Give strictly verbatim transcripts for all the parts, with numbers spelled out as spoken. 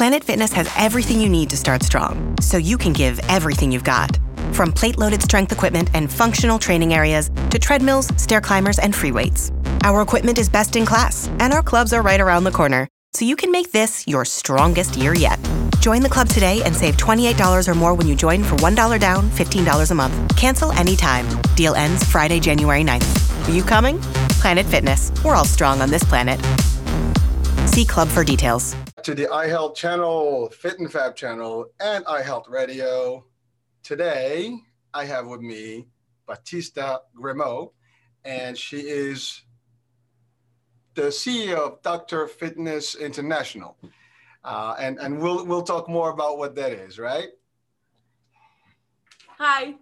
Planet Fitness has everything you need to start strong, so you can give everything you've got. From plate-loaded strength equipment and functional training areas to treadmills, stair climbers, and free weights. Our equipment is best in class, and our clubs are right around the corner, so you can make this your strongest year yet. Join the club today and save twenty-eight dollars or more when you join for one dollar down, fifteen dollars a month. Cancel anytime. Deal ends Friday, January ninth. Are you coming? Planet Fitness. We're all strong on this planet. See club for details. To the iHealth channel, Fit and Fab channel, and iHealth Radio. Today, I have with me Batista Grimaud, and she is the C E O of Doctor Fitness International. Uh, and and we'll we'll talk more about what that is, right? Hi.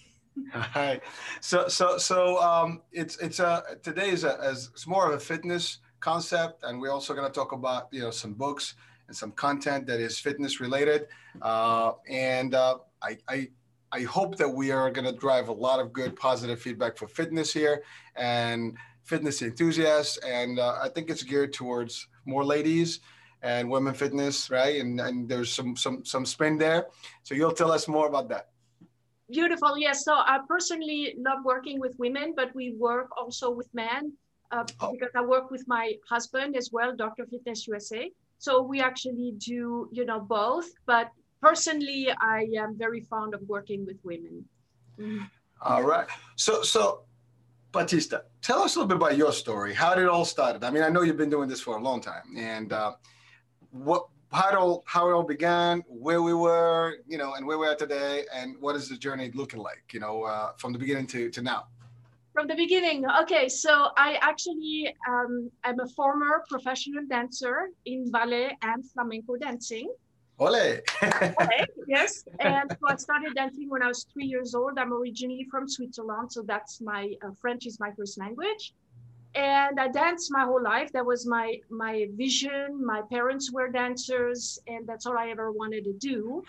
Hi. So so so um, it's it's a today is a as it's more of a fitness concept, and we're also going to talk about you know some books and some content that is fitness related. Uh, and uh, I I I hope that we are going to drive a lot of good positive feedback for fitness here and fitness enthusiasts, and uh, I think it's geared towards more ladies and women fitness, right? And and there's some some some spin there. So you'll tell us more about that. Beautiful. Yes. So I personally love working with women, but we work also with men uh, oh. because I work with my husband as well, Doctor Fitness U S A. So we actually do, you know, both. But personally, I am very fond of working with women. Mm-hmm. All right. So so. Batista, tell us a little bit about your story. How did it all start? I mean, I know you've been doing this for a long time, and uh, what, how it all, how it all began, where we were, you know, and where we are today, and what is the journey looking like, you know, uh, from the beginning to, to now? From the beginning, okay. So I actually um, am a former professional dancer in ballet and flamenco dancing. Ole. Ole, yes. And so I started dancing when I was three years old. I'm originally from Switzerland, so that's my uh, French is my first language. And I danced my whole life. That was my my vision. My parents were dancers, and that's all I ever wanted to do.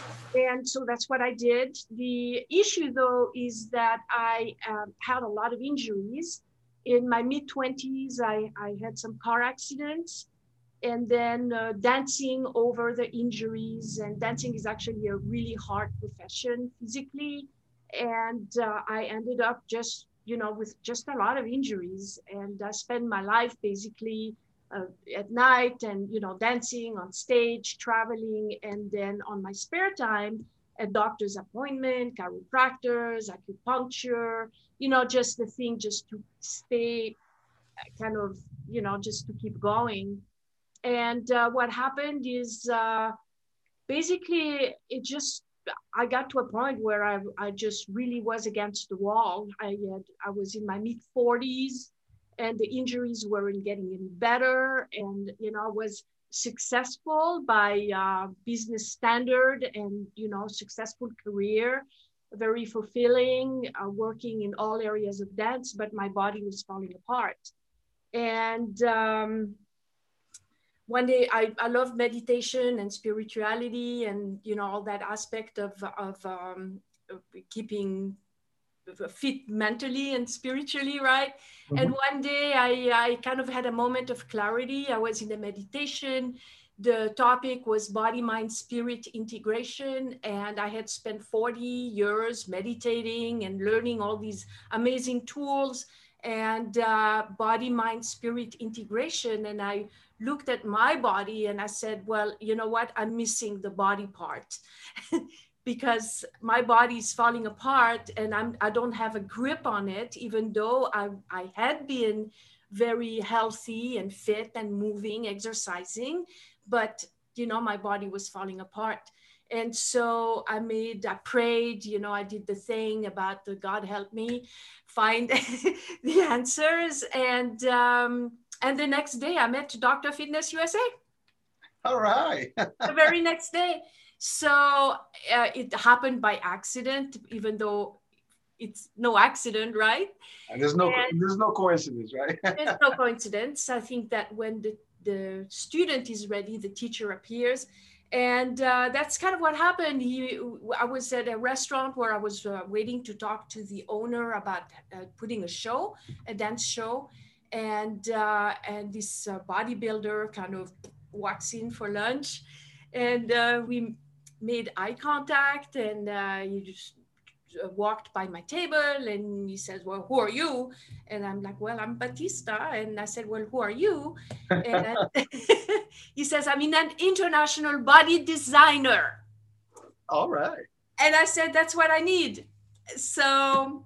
And so that's what I did. The issue, though, is that I um, had a lot of injuries. In my mid twenties, I, I had some car accidents. And then uh, dancing over the injuries, and dancing is actually a really hard profession physically. And uh, I ended up just, you know, with just a lot of injuries. And I spent my life basically uh, at night and, you know, dancing on stage, traveling, and then on my spare time, a doctor's appointment, chiropractors, acupuncture, you know, just the thing just to stay kind of, you know, just to keep going. And uh, what happened is uh, basically it just, I got to a point where I, I just really was against the wall. I had, I was in my mid forties and the injuries weren't getting any better. And, you know, I was successful by uh, business standard and, you know, successful career, very fulfilling, uh, working in all areas of dance, but my body was falling apart. And, um, one day I, I love meditation and spirituality and, you know, all that aspect of, of, um, of keeping fit mentally and spiritually, right? Mm-hmm. And one day I, I kind of had a moment of clarity. I was in a meditation. The topic was body, mind, spirit integration. And I had spent forty years meditating and learning all these amazing tools and uh, body, mind, spirit integration. And I looked at my body and I said, well, you know what? I'm missing the body part because my body is falling apart and I'm, I don't have a grip on it, even though I, I had been very healthy and fit and moving, exercising, but, you know, my body was falling apart. And so I made, I prayed, you know, I did the thing about the God help me find the answers. And, um, and the next day I met Doctor Fitness U S A. All right. The very next day. So uh, it happened by accident, even though it's no accident, right? And there's no, and there's no coincidence, right? There's no coincidence. I think that when the, the student is ready, the teacher appears. And uh, that's kind of what happened. He, I was at a restaurant where I was uh, waiting to talk to the owner about uh, putting a show, a dance show. And, uh, and this uh, bodybuilder kind of walks in for lunch. And uh, we made eye contact, and uh, he just uh, walked by my table, and he says, well, who are you? And I'm like, well, I'm Batista. And I said, well, who are you? And he says, I'm an international body designer. All right. And I said, that's what I need. So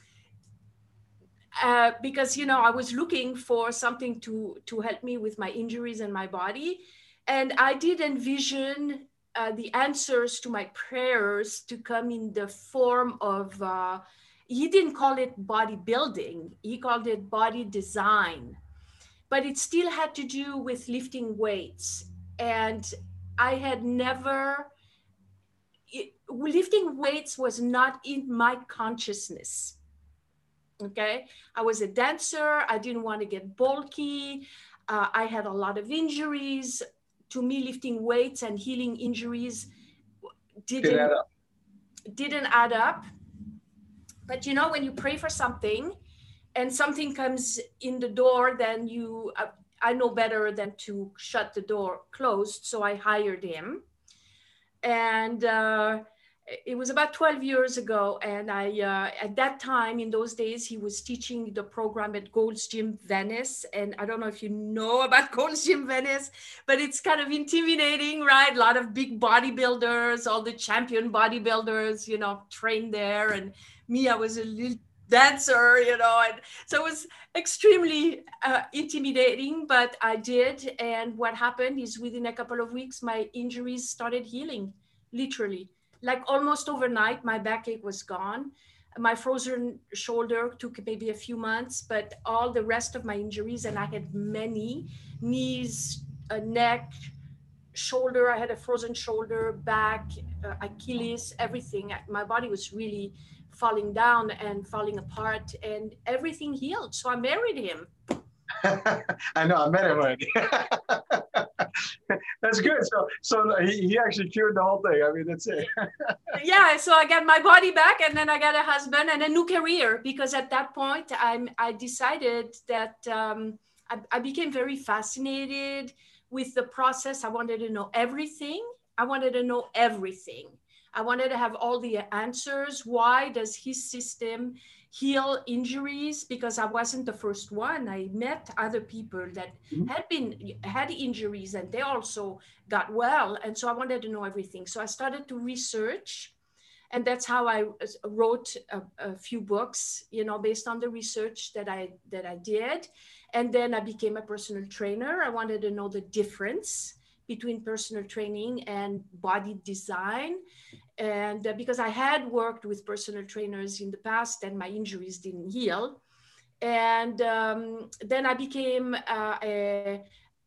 uh, because, you know, I was looking for something to to help me with my injuries and my body, and I did envision uh, the answers to my prayers to come in the form of uh, he didn't call it bodybuilding, he called it body design, but it still had to do with lifting weights. And I had never it, lifting weights was not in my consciousness. Okay, I was a dancer. I didn't want to get bulky. Uh, I had a lot of injuries. To me, lifting weights and healing injuries didn't add up. didn't add up. But you know, when you pray for something and something comes in the door, then you, uh, I know better than to shut the door closed. So I hired him. And uh, it was about twelve years ago. And I, uh, at that time, in those days, he was teaching the program at Gold's Gym Venice. And I don't know if you know about Gold's Gym Venice, but it's kind of intimidating, right? A lot of big bodybuilders, all the champion bodybuilders, you know, trained there. And me, I was a little dancer, you know, and so it was extremely uh, intimidating, but I did. And what happened is within a couple of weeks, my injuries started healing, literally. Like almost overnight, my backache was gone. My frozen shoulder took maybe a few months, but all the rest of my injuries, and I had many, knees, a neck, shoulder, I had a frozen shoulder, back, uh, Achilles, everything. My body was really falling down and falling apart, and everything healed. So I married him. I know, I met him already. That's good. So, so he, he actually cured the whole thing. I mean, that's it. Yeah. So I got my body back, and then I got a husband and a new career, because at that point I'm, I decided that um, I, I became very fascinated with the process. I wanted to know everything. I wanted to know everything. I wanted to have all the answers. Why does his system heal injuries? Because I wasn't the first one. I met other people that mm-hmm. had been had injuries, and they also got well. And so I wanted to know everything. So I started to research, and that's how I wrote a, a few books, you know, based on the research that I that I did. And then I became a personal trainer. I wanted to know the difference between personal training and body design. And uh, because I had worked with personal trainers in the past and my injuries didn't heal. And um, then I became uh, a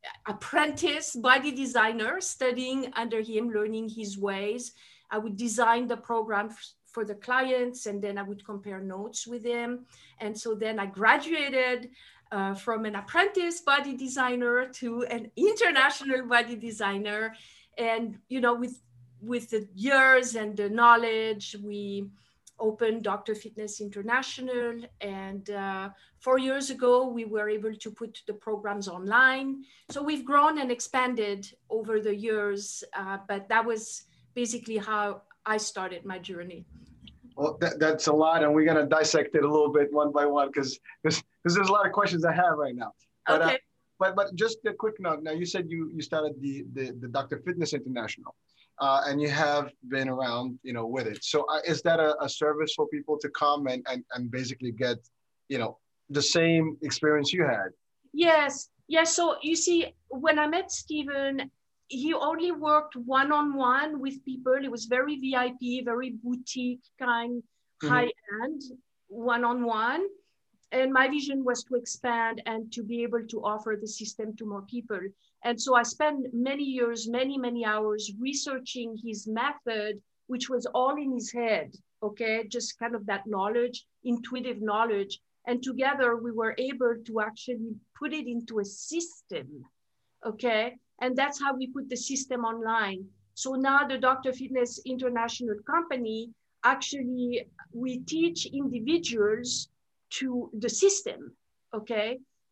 apprentice body designer, studying under him, learning his ways. I would design the program f- for the clients, and then I would compare notes with him. And so then I graduated uh, from an apprentice body designer to an international body designer. And, you know, with with the years and the knowledge, we opened Doctor Fitness International. And uh, four years ago, we were able to put the programs online. So we've grown and expanded over the years, uh, but that was basically how I started my journey. Well, that, that's a lot, and we're going to dissect it a little bit one by one, because there's, there's a lot of questions I have right now. But, okay. Uh, but but just a quick note. Now, you said you, you started the, the, the Doctor Fitness International. Uh, and you have been around, you know, with it. So uh, is that a, a service for people to come and, and, and basically get, you know, the same experience you had? Yes. Yes. So you see, when I met Stephen, he only worked one-on-one with people. It was very V I P, very boutique kind, mm-hmm. high-end, one-on-one. And my vision was to expand and to be able to offer the system to more people. And so I spent many years, many, many hours researching his method, which was all in his head, okay? Just kind of that knowledge, intuitive knowledge. And together we were able to actually put it into a system, okay? And that's how we put the system online. So now the Doctor Fitness International company, actually, we teach individuals to the system, okay?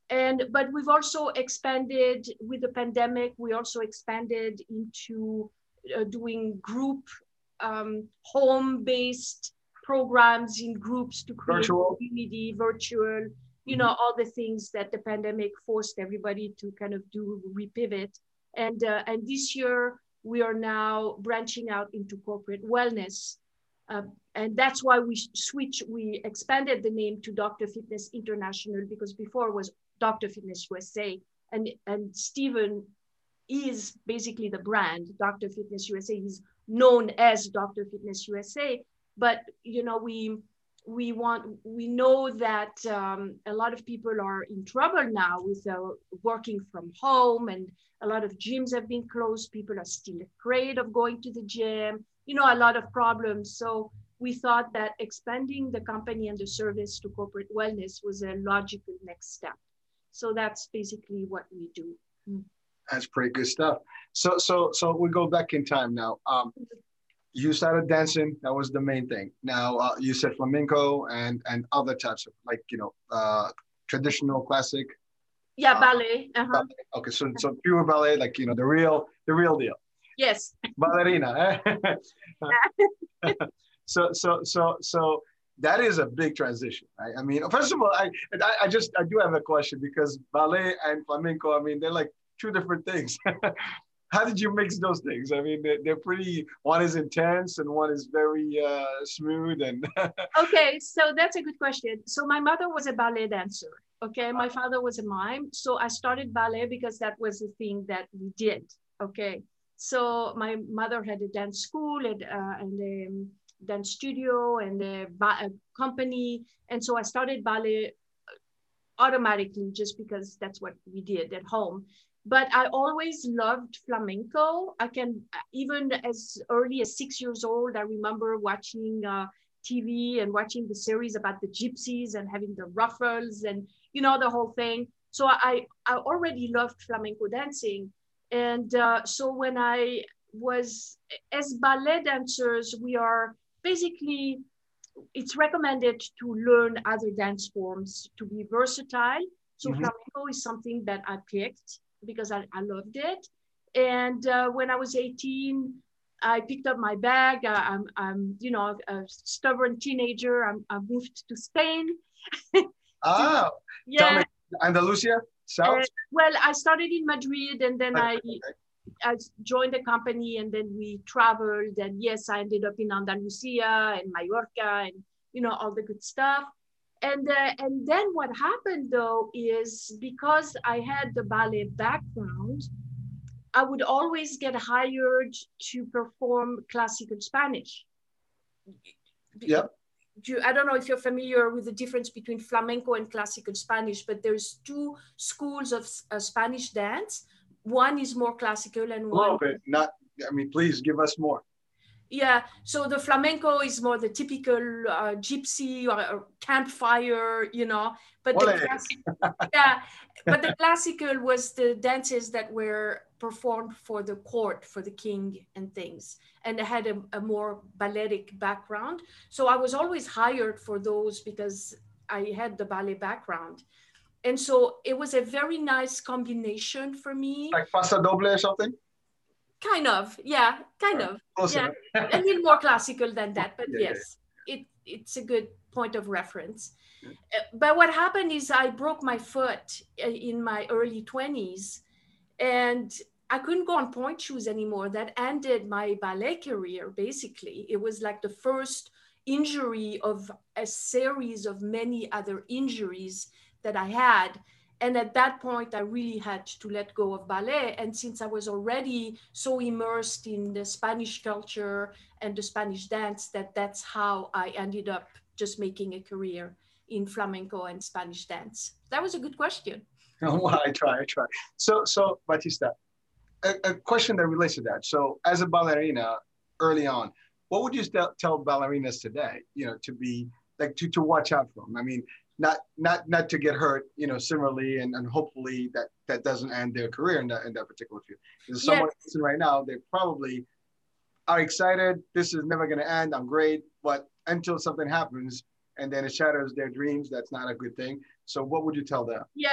And, but we've also expanded with the pandemic, we also expanded into uh, doing group um, home-based programs in groups to create Virtual. community, virtual, you Mm-hmm. know, all the things that the pandemic forced everybody to kind of do, repivot. And, uh, and this year, we are now branching out into corporate wellness. Uh, and that's why we switch, we expanded the name to Doctor Fitness International, because before it was Doctor Fitness U S A. And, and Stephen is basically the brand, Doctor Fitness U S A. He's known as Doctor Fitness U S A. But, you know, we, we want, we know that um, a lot of people are in trouble now with uh, working from home, and a lot of gyms have been closed. People are still afraid of going to the gym, you know, a lot of problems. So we thought that expanding the company and the service to corporate wellness was a logical next step. So that's basically what we do. Mm. That's pretty good stuff. So, so, so we go back in time now. Um, You started dancing. That was the main thing. Now uh, you said flamenco and and other types of, like, you know, uh, traditional, classic. Yeah, uh, ballet. Uh-huh. ballet. Okay, so so pure ballet, like, you know, the real the real deal. Yes. Ballerina. Eh? so so so so that is a big transition, right? I mean, first of all, I I, I just I do have a question, because ballet and flamenco, I mean, they're like two different things. How did you mix those things? I mean, they're, they're pretty, one is intense and one is very uh, smooth. And okay, so that's a good question. So my mother was a ballet dancer. Okay, my father was a mime. So I started ballet because that was the thing that we did. Okay, so my mother had a dance school and, uh, and a dance studio and a, a company. And so I started ballet automatically just because that's what we did at home. But I always loved flamenco. I can, even as early as six years old, I remember watching uh, T V and watching the series about the gypsies and having the ruffles and, you know, the whole thing. So I, I already loved flamenco dancing. And uh, so when I was, as ballet dancers, we are basically, it's recommended to learn other dance forms to be versatile. So mm-hmm. flamenco is something that I picked because I, I loved it. And uh, when I was eighteen, I picked up my bag. I, I'm, I'm, you know, a stubborn teenager. I'm, I moved to Spain. Ah, yeah. Tell me, Andalusia, South? Uh, well, I started in Madrid, and then I, okay. I joined the company, and then we traveled. And yes, I ended up in Andalusia and Mallorca, and you know, all the good stuff. And, uh, and then what happened though is, because I had the ballet background, I would always get hired to perform classical Spanish. Yep. You, I don't know if you're familiar with the difference between flamenco and classical Spanish, but there's two schools of uh, Spanish dance. One is more classical and one- A little bit, not, I mean, please give us more. Yeah, so the flamenco is more the typical uh, gypsy or, or campfire, you know, but the, class- yeah, but the classical was the dances that were performed for the court, for the king and things, and they had a, a more balletic background. So I was always hired for those because I had the ballet background. And so it was a very nice combination for me. Like Paso Doble or something? Kind of, yeah, kind of. Awesome. Yeah, a little more classical than that, but yeah, yes, yeah. it it's a good point of reference. Yeah. Uh, but what happened is I broke my foot in my early twenties, and I couldn't go on point shoes anymore. That ended my ballet career, basically. It was like the first injury of a series of many other injuries that I had. And at that point, I really had to let go of ballet. And since I was already so immersed in the Spanish culture and the Spanish dance, that that's how I ended up just making a career in flamenco and Spanish dance. That was a good question. Oh, well, I try, I try. So, so Batista, a, a question that relates to that. So as a ballerina early on, what would you tell, tell ballerinas today, you know, to be like, to, to watch out from? I mean, Not, not, not to get hurt, you know, similarly, and, and hopefully that, that doesn't end their career in that, in that particular field. There's someone yes. listening right now, they probably are excited. This is never going to end. I'm great. But until something happens and then it shatters their dreams, that's not a good thing. So what would you tell them? Yes.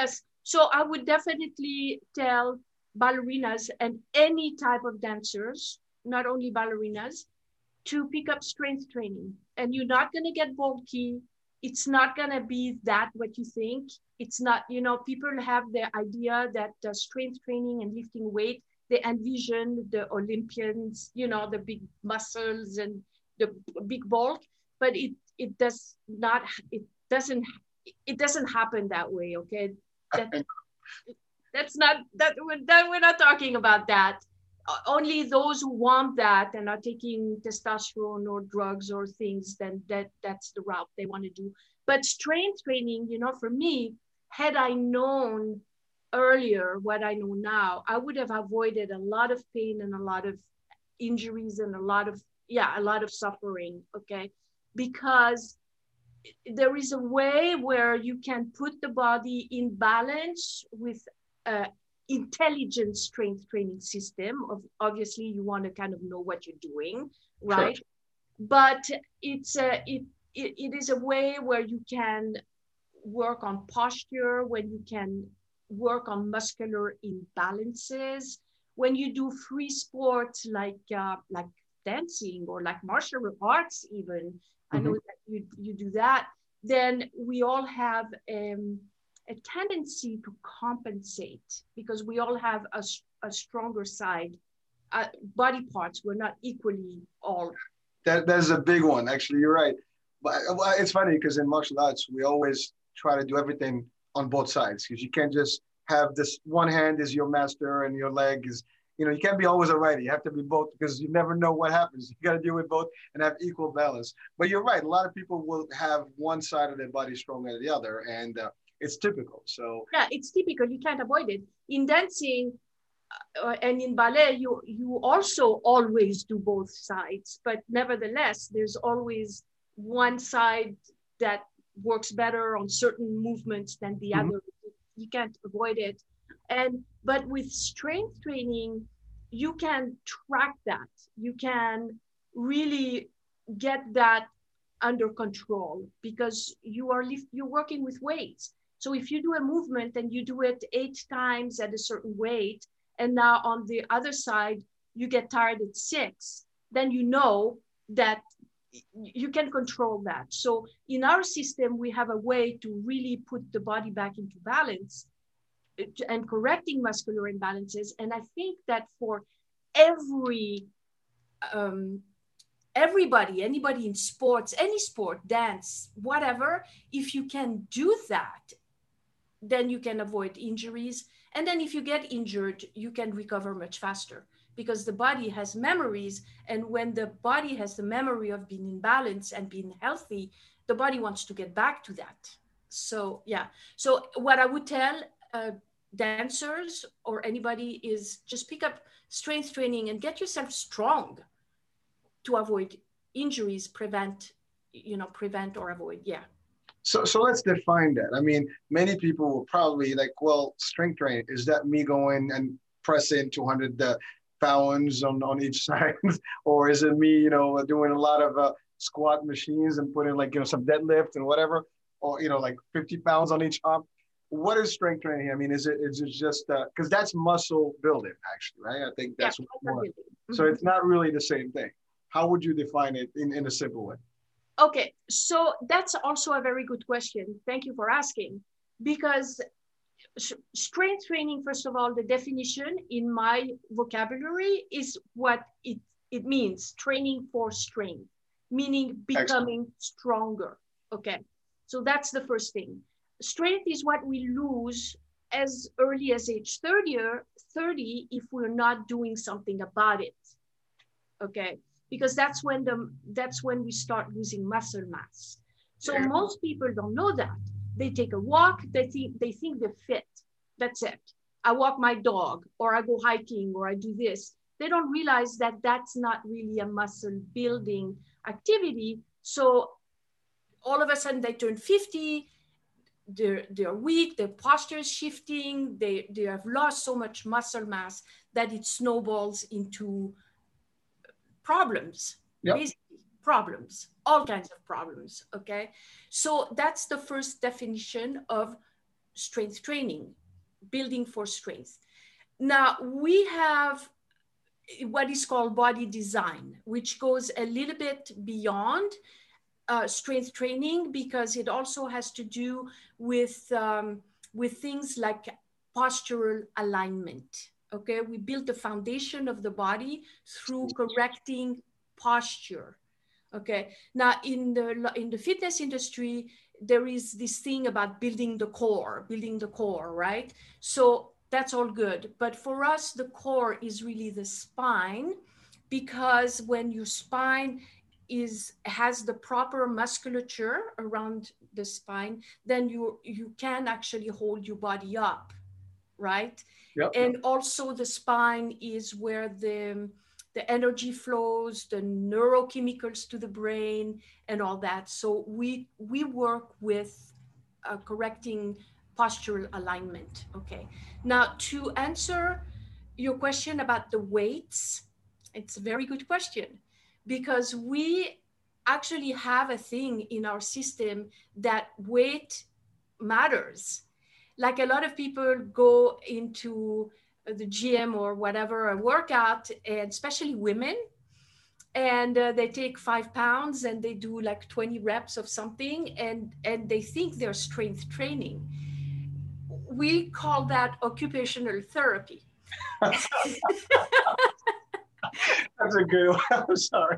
So I would definitely tell ballerinas and any type of dancers, not only ballerinas, to pick up strength training. And you're not going to get bulky. It's not going to be that what you think. It's not, you know, people have the idea that uh, strength training and lifting weight, they envision the Olympians, you know, the big muscles and the big bulk, but it it does not, it doesn't, it doesn't happen that way, okay? That, that's not, that we're, that we're not talking about that. Only those who want that and are taking testosterone or drugs or things, then that, that's the route they want to do. But strength training, you know, for me, had I known earlier what I know now, I would have avoided a lot of pain and a lot of injuries and a lot of, yeah, a lot of suffering, okay? Because there is a way where you can put the body in balance with uh, intelligent strength training system. Of obviously you want to kind of know what you're doing, right? Sure. But it's a, it, it it is a way where you can work on posture, when you can work on muscular imbalances, when you do free sports like uh, like dancing or like martial arts even. Mm-hmm. I know that you you do that. Then we all have um, a tendency to compensate because we all have a, a stronger side. Uh, body parts, we're not equally all. That, that's a big one, actually, you're right. But it's funny because in martial arts, we always try to do everything on both sides because you can't just have this one hand is your master and your leg is, you know, you can't be always a righty. You have to be both because you never know what happens. You got to deal with both and have equal balance. But you're right. A lot of people will have one side of their body stronger than the other. And uh, it's typical. So yeah, it's typical. You can't avoid it. In dancing uh, and in ballet, you you also always do both sides. But nevertheless, there's always one side that works better on certain movements than the mm-hmm. other. You can't avoid it. And but with strength training, you can track that. You can really get that under control because you are lift, you're working with weights. So if you do a movement and you do it eight times at a certain weight, and now on the other side, you get tired at six, then you know that you can control that. So in our system, we have a way to really put the body back into balance and correcting muscular imbalances. And I think that for every, um, everybody, anybody in sports, any sport, dance, whatever, if you can do that, then you can avoid injuries. And then if you get injured, you can recover much faster because the body has memories. And when the body has the memory of being in balance and being healthy, the body wants to get back to that. So, yeah. So what I would tell uh, dancers or anybody is just pick up strength training and get yourself strong to avoid injuries, prevent, you know, prevent or avoid. Yeah. So, so let's define that. I mean, many people will probably like, well, strength training, is that me going and pressing two hundred uh, pounds on, on each side? Or is it me, you know, doing a lot of uh, squat machines and putting like, you know, some deadlift and whatever, or, you know, like fifty pounds on each arm? What is strength training? I mean, is it, is it just, uh, cause that's muscle building actually, right? I think that's yeah, what more. Mm-hmm. So it's not really the same thing. How would you define it in, in a simple way? Okay, so that's also a very good question. Thank you for asking, because strength training, first of all, the definition in my vocabulary is what it, it means, training for strength, meaning becoming Excellent. Stronger, okay? So that's the first thing. Strength is what we lose as early as age thirty, thirty if we're not doing something about it, okay? Because that's when the that's when we start losing muscle mass. So yeah. Most people don't know that. They take a walk, they think they think they're fit. That's it. I walk my dog, or I go hiking, or I do this. They don't realize that that's not really a muscle building activity. So all of a sudden they turn fifty, they're, they're weak, their posture is shifting, they, they have lost so much muscle mass that it snowballs into problems, yep. Basically problems, all kinds of problems, okay? So that's the first definition of strength training. building for strength. Now we have what is called body design, which goes a little bit beyond uh, strength training, because it also has to do with, um, with things like postural alignment. Okay, we build the foundation of the body through correcting posture. Okay, now in the, in the fitness industry, there is this thing about building the core, building the core, right? So that's all good. But for us, the core is really the spine, because when your spine is, has the proper musculature around the spine, then you, you can actually hold your body up, right? Yep. And also the spine is where the, the energy flows, the neurochemicals to the brain and all that. So we, we work with uh, correcting postural alignment. Okay. Now to answer your question about the weights, it's a very good question, because we actually have a thing in our system that weight matters. Like a lot of people go into the gym or whatever, a workout, and especially women, and uh, they take five pounds and they do like twenty reps of something, and, and they think they're strength training. We call that occupational therapy. That's a good one. I'm sorry.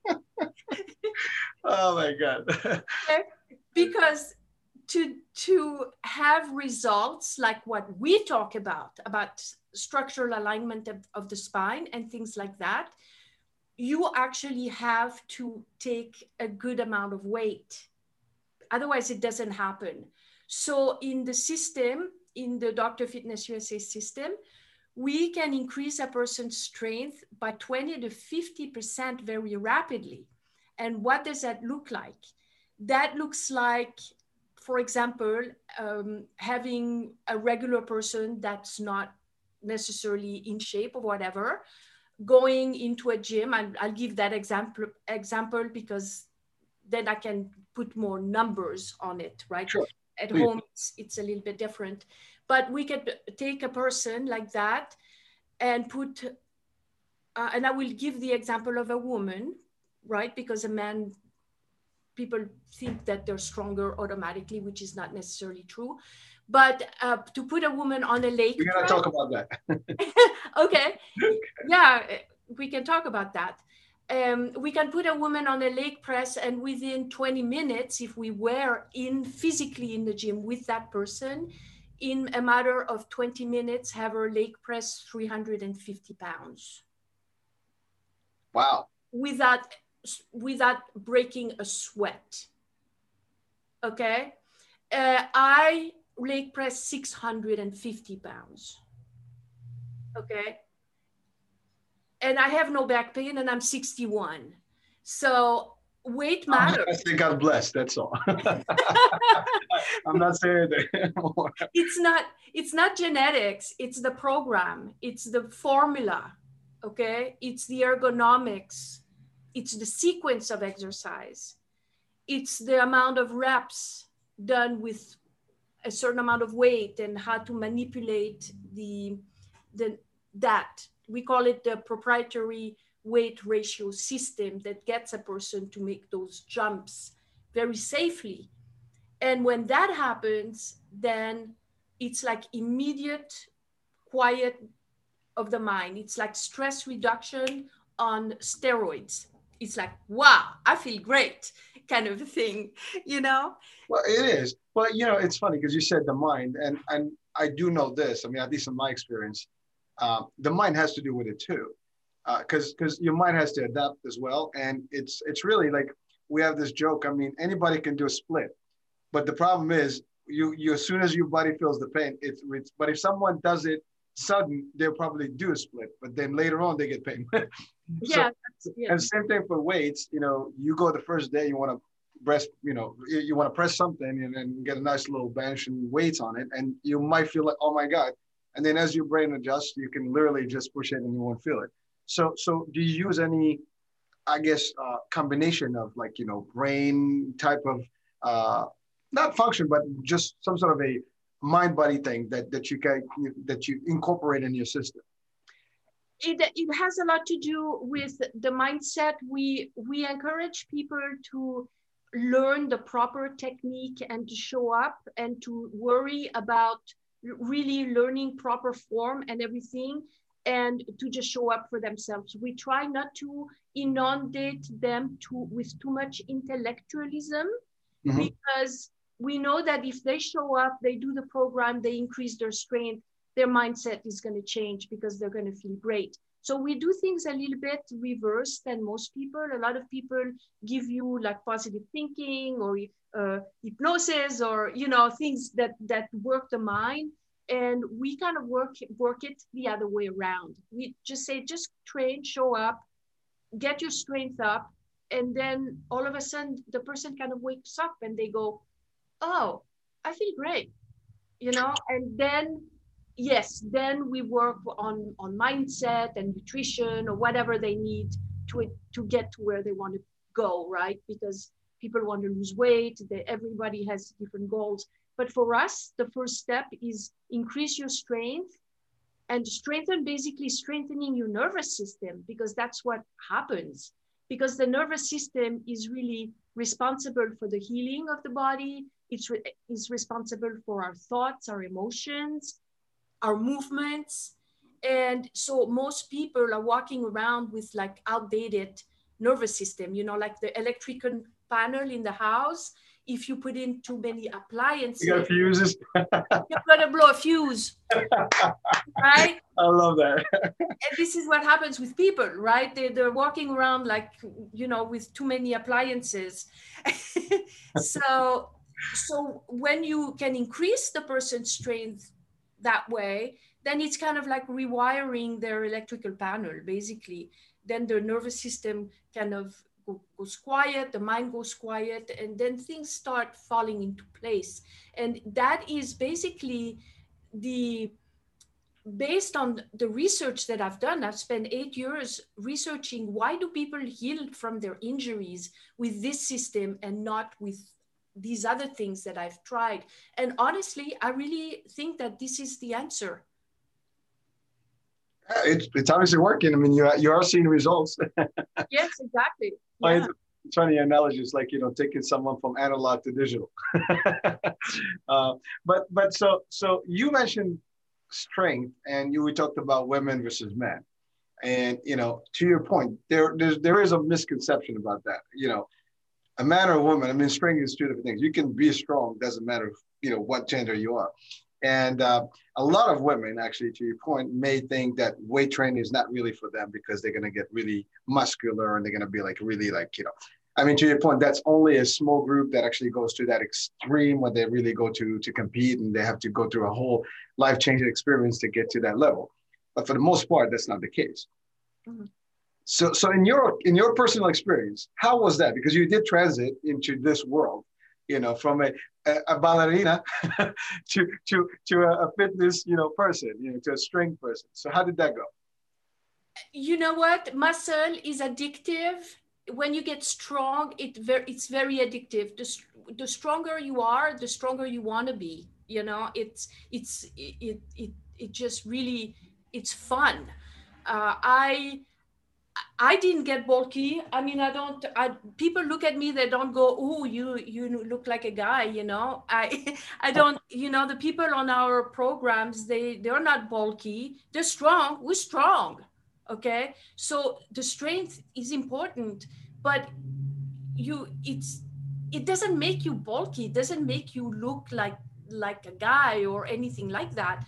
Oh my God. Because to, to have results like what we talk about, about structural alignment of, of the spine and things like that, you actually have to take a good amount of weight. Otherwise, it doesn't happen. So in the system, in the Doctor Fitness U S A system, we can increase a person's strength by twenty to fifty percent very rapidly. And what does that look like? That looks like, for example, um, having a regular person that's not necessarily in shape or whatever, going into a gym. I'll, I'll give that example, example because then I can put more numbers on it, right? Sure. At Please. home, it's, it's a little bit different. But we could take a person like that and put, uh, and I will give the example of a woman, right? Because a man, people think that they're stronger automatically, which is not necessarily true. But uh, to put a woman on a leg We're going to talk about that. Okay. Yeah, we can talk about that. Um, we can put a woman on a leg press, and within twenty minutes, if we were in physically in the gym with that person, in a matter of twenty minutes, have her leg press three hundred fifty pounds. Wow. Without, without breaking a sweat. Okay. Uh, I leg press six hundred fifty pounds. Okay. And I have no back pain, and I'm sixty-one. So weight matters. I think God bless, that's all. I'm not saying that anymore. It's not, it's not genetics, it's the program, it's the formula, okay? It's the ergonomics, it's the sequence of exercise, it's the amount of reps done with a certain amount of weight and how to manipulate the, the that. We call it the proprietary weight ratio system that gets a person to make those jumps very safely. And when that happens, then it's like immediate quiet of the mind. It's like stress reduction on steroids. It's like, wow, I feel great kind of a thing, you know? Well, it is. But, you know, it's funny because you said the mind, and, and I do know this. I mean, at least in my experience, um, the mind has to do with it too. Because uh, because your mind has to adapt as well. And it's it's really like, we have this joke. I mean, anybody can do a split. But the problem is, you, you as soon as your body feels the pain, it's, it's but if someone does it sudden, they'll probably do a split. But then later on, they get pain. Yeah, so, yeah. And same thing for weights. You know, you go the first day, you want to press, you know, you, you want to press something and then get a nice little bench and weights on it. And you might feel like, oh my God. And then as your brain adjusts, you can literally just push it and you won't feel it. So, so do you use any, I guess, uh, combination of like, you know, brain type of, uh, not function, but just some sort of a mind-body thing that, that you can, that you incorporate in your system? It, it has a lot to do with the mindset. We, we encourage people to learn the proper technique and to show up and to worry about really learning proper form and everything, and to just show up for themselves. We try not to inundate them to, with too much intellectualism, mm-hmm. because we know that if they show up, they do the program, they increase their strength, their mindset is going to change because they're going to feel great. So we do things a little bit reverse than most people. A lot of people give you like positive thinking or uh, hypnosis or, you know, things that, that work the mind. And we kind of work, work it the other way around. We just say, just train, show up, get your strength up. And then all of a sudden the person kind of wakes up and they go, oh, I feel great, you know? And then, yes, then we work on, on mindset and nutrition or whatever they need to, to get to where they want to go, right? Because people want to lose weight, they, everybody has different goals. But for us, the first step is increase your strength and strengthen, basically strengthening your nervous system, because that's what happens. Because the nervous system is really responsible for the healing of the body. It's re- is responsible for our thoughts, our emotions, our movements. And so most people are walking around with like outdated nervous system, you know, like the electrical panel in the house. If you put in too many appliances, you got fuses. You're gonna blow a fuse, right? I love that. And this is what happens with people, right? They, they're walking around like, you know, with too many appliances. so, so when you can increase the person's strength that way, then it's kind of like rewiring their electrical panel, basically. Then the nervous system kind of goes quiet, the mind goes quiet, and then things start falling into place. And that is basically the, based on the research that I've done, I've spent eight years researching why do people heal from their injuries with this system and not with these other things that I've tried. And honestly, I really think that this is the answer. It's, it's obviously working. I mean, you are, you are seeing results. Yes, exactly. Yeah. Yeah. It's funny analogy. It's like, you know, taking someone from analog to digital. uh, but but so so you mentioned strength, and you we talked about women versus men, and you know, to your point, there there's, there is a misconception about that. You know, a man or a woman. I mean, strength is two different things. You can be strong, doesn't matter, you know, what gender you are. And uh, a lot of women, actually, to your point, may think that weight training is not really for them because they're going to get really muscular and they're going to be like really like, you know, I mean, to your point, that's only a small group that actually goes to that extreme when they really go to, to compete and they have to go through a whole life-changing experience to get to that level. But for the most part, that's not the case. Mm-hmm. So, so in your, in your personal experience, how was that? Because you did transit into this world, you know, from a, a, a ballerina to, to, to a, a fitness, you know, person, you know, to a strength person. So how did that go? You know what? Muscle is addictive. When you get strong, it very, it's very addictive. The, the stronger you are, the stronger you want to be, you know, it's, it's, it, it, it just really, it's fun. Uh, I, I didn't get bulky. I mean, I don't, I, people look at me, they don't go, oh, you, you look like a guy, you know, I, I don't, you know, the people on our programs, they, they're not bulky. They're strong. We're strong. Okay. So the strength is important, but you, it's, it doesn't make you bulky. It doesn't make you look like, like a guy or anything like that.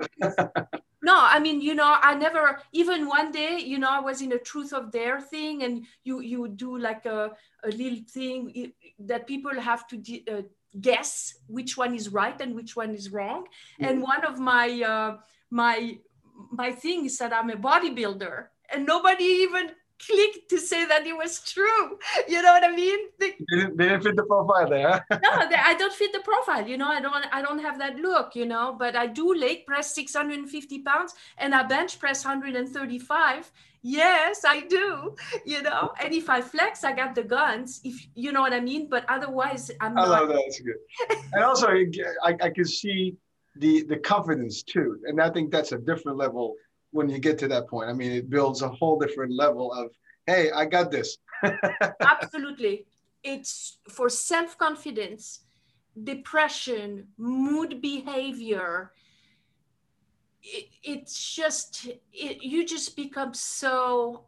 No, I mean, you know, I never, even one day, you know, I was in a truth or dare thing, and you you do like a, a little thing that people have to uh, guess which one is right and which one is wrong. Mm-hmm. And one of my, uh, my, my thing is that I'm a bodybuilder, and nobody even clicked to say that it was true. You know what I mean? They, they, didn't, they didn't fit the profile there. No, they, I don't fit the profile. You know, I don't, I don't have that look, you know, but I do leg press six hundred fifty pounds and I bench press one hundred thirty-five. Yes, I do, you know, and if I flex, I got the guns, if you know what I mean, but otherwise I'm I not. love that. That's good. And also I, I can see the the confidence too. And I think that's a different level when you get to that point. I mean, it builds a whole different level of, hey, I got this. Absolutely. It's for self-confidence, depression, mood behavior. It, it's just, it, you just become so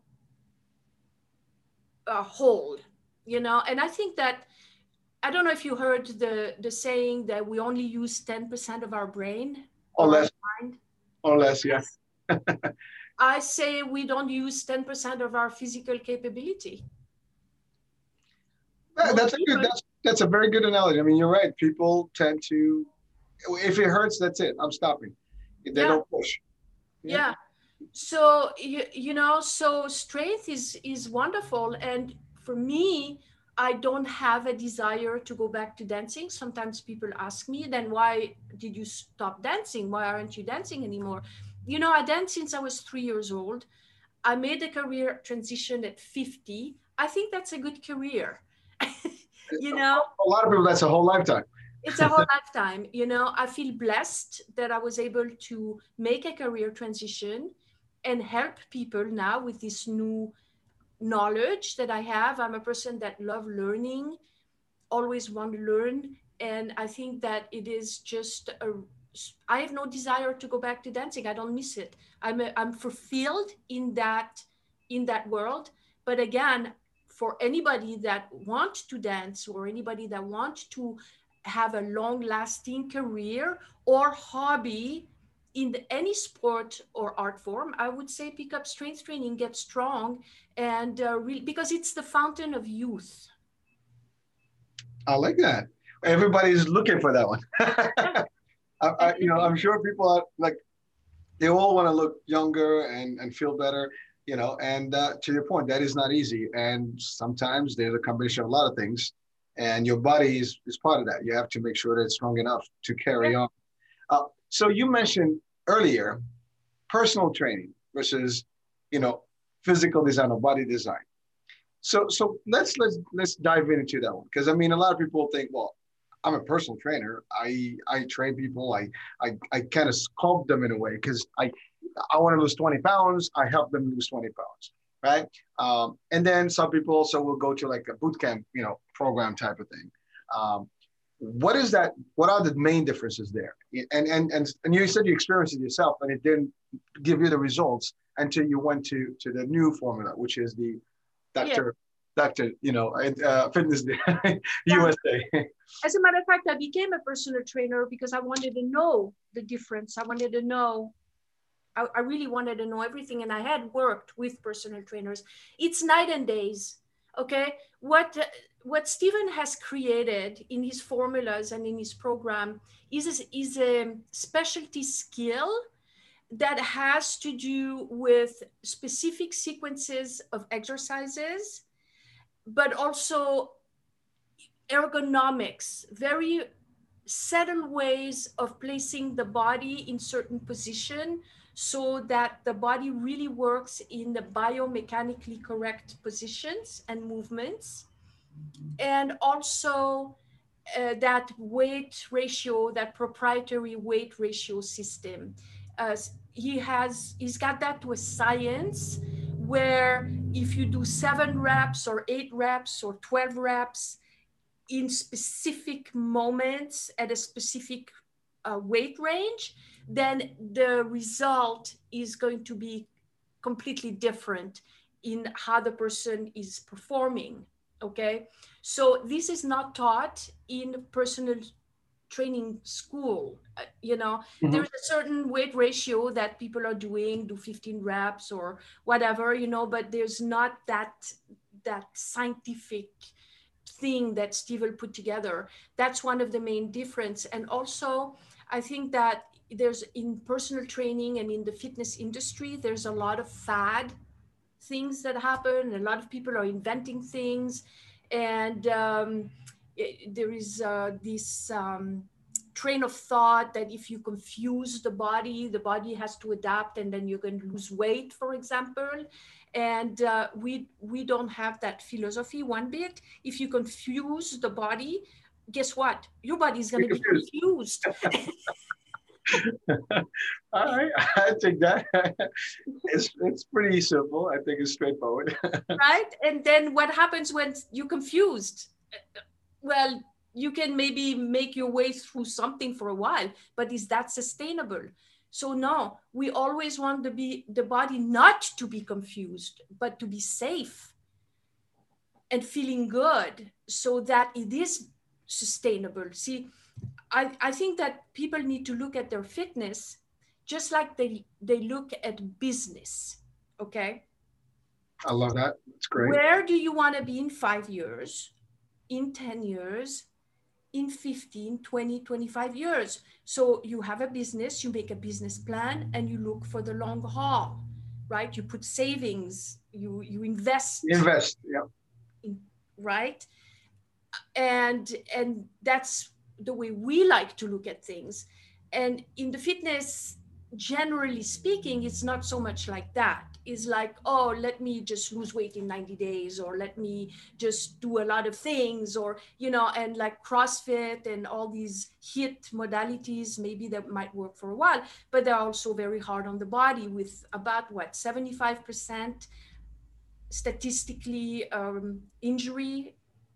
uh, whole, you know? And I think that, I don't know if you heard the, the saying that we only use ten percent of our brain. Or, or less. our mind. Or less, yes. I say we don't use ten percent of our physical capability. That, that's a good, that's, that's a very good analogy. I mean, you're right. People tend to, if it hurts, that's it. I'm stopping. They yeah. don't push. Yeah. yeah. So, you, you know, so strength is, is wonderful. And for me, I don't have a desire to go back to dancing. Sometimes people ask me, then why did you stop dancing? Why aren't you dancing anymore? You know, I danced since I was three years old. I made a career transition at fifty. I think that's a good career. You know, a lot of people, that's a whole lifetime. It's a whole lifetime. You know, I feel blessed that I was able to make a career transition and help people now with this new knowledge that I have. I'm a person that love learning, always want to learn. And I think that it is just, a, I have no desire to go back to dancing. I don't miss it. I'm, a, I'm fulfilled in that, in that world. But again, for anybody that wants to dance or anybody that wants to have a long lasting career or hobby in the, any sport or art form, I would say pick up strength training, get strong, and uh, re- because it's the fountain of youth. I like that. Everybody's looking for that one. I, I, you know, I'm sure people are like, they all want to look younger and, and feel better, you know, and uh, to your point, that is not easy. And sometimes there's a combination of a lot of things, and your body is, is part of that. You have to make sure that it's strong enough to carry yeah. on. Uh, so you mentioned earlier, personal training versus, you know, physical design or body design. So, so let's let's let's dive into that one, because I mean, a lot of people think, well, I'm a personal trainer. I I train people. I I I kind of sculpt them in a way because I I want to lose twenty pounds. I help them lose twenty pounds, right? Um, and then some people also will go to like a boot camp, you know, program type of thing. Um, what is that? What are the main differences there? And and and and you said you experienced it yourself, and it didn't give you the results until you went to to the new formula, which is the Doctor Yeah. Doctor, you know, uh, Fitness U S A. As a matter of fact, I became a personal trainer because I wanted to know the difference. I wanted to know. I, I really wanted to know everything, and I had worked with personal trainers. It's night and days. Okay, what uh, what Stephen has created in his formulas and in his program is a, is a specialty skill that has to do with specific sequences of exercises, but also ergonomics, very subtle ways of placing the body in certain position so that the body really works in the biomechanically correct positions and movements. And also uh, that weight ratio, that proprietary weight ratio system. Uh, he has, he's got that with science, where if you do seven reps or eight reps or twelve reps in specific moments at a specific uh, weight range, then the result is going to be completely different in how the person is performing, okay? So this is not taught in personal training school. Uh, you know, mm-hmm. There's a certain weight ratio that people are doing, do fifteen reps or whatever, you know, but there's not that, that scientific thing that Stephen put together. That's one of the main difference. And also, I think that there's in personal training and in the fitness industry, there's a lot of fad things that happen. A lot of people are inventing things. And um, it, there is uh, this um, train of thought that if you confuse the body, the body has to adapt and then you're going to lose weight, for example. And uh, we, we don't have that philosophy one bit. If you confuse the body, guess what? Your body is going to be confused. All right, I think that it's it's pretty simple. I think it's straightforward. Right? And then what happens when you're confused? Well, you can maybe make your way through something for a while, but is that sustainable? So no, we always want to be the body not to be confused, but to be safe and feeling good so that it is sustainable. See, I, I think that people need to look at their fitness just like they, they look at business, okay? I love that. It's great. Where do you want to be in five years, in ten years, in fifteen, twenty, twenty-five years? So you have a business, you make a business plan, and you look for the long haul, right? You put savings, you, you invest. Invest, yeah. In, right? And, and that's the way we like to look at things. And in the fitness, generally speaking, it's not so much like that. It's like, oh, let me just lose weight in ninety days, or let me just do a lot of things, or, you know, and like CrossFit and all these HIIT modalities, maybe that might work for a while, but they're also very hard on the body with about what, seventy-five percent statistically um, injury,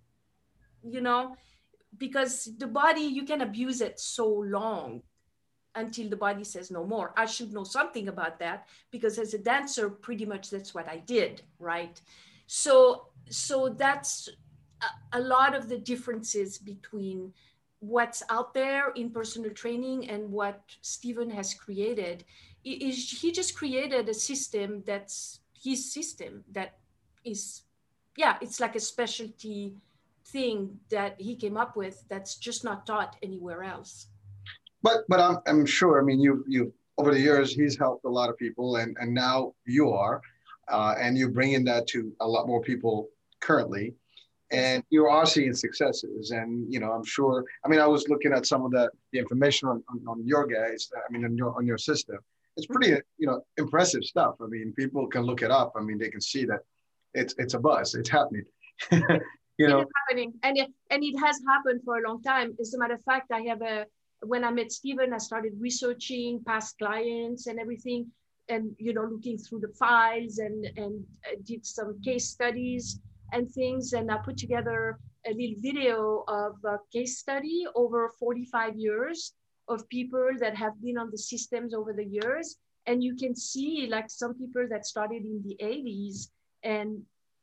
you know, because the body, you can abuse it so long until the body says no more. I should know something about that because as a dancer, pretty much that's what I did, right? So, so that's a, a lot of the differences between what's out there in personal training and what Stephen has created. Is he just created a system that's his system that is, yeah, it's like a specialty thing that he came up with that's just not taught anywhere else. But but I'm I'm sure. I mean, you you over the years he's helped a lot of people, and and now you are, uh, and you're bringing that to a lot more people currently, and you are seeing successes. And you know, I'm sure. I mean, I was looking at some of the, the information on, on on your guys. I mean, on your on your system. It's pretty you know impressive stuff. I mean, people can look it up. I mean, they can see that it's it's a buzz. It's happening. you know, it is happening, and it, and it has happened for a long time. As a matter of fact, I have a. When I met Stephen, I started researching past clients and everything, and you know, looking through the files and and did some case studies and things. And I put together a little video of a case study over forty-five years of people that have been on the systems over the years. And you can see like some people that started in the eighties and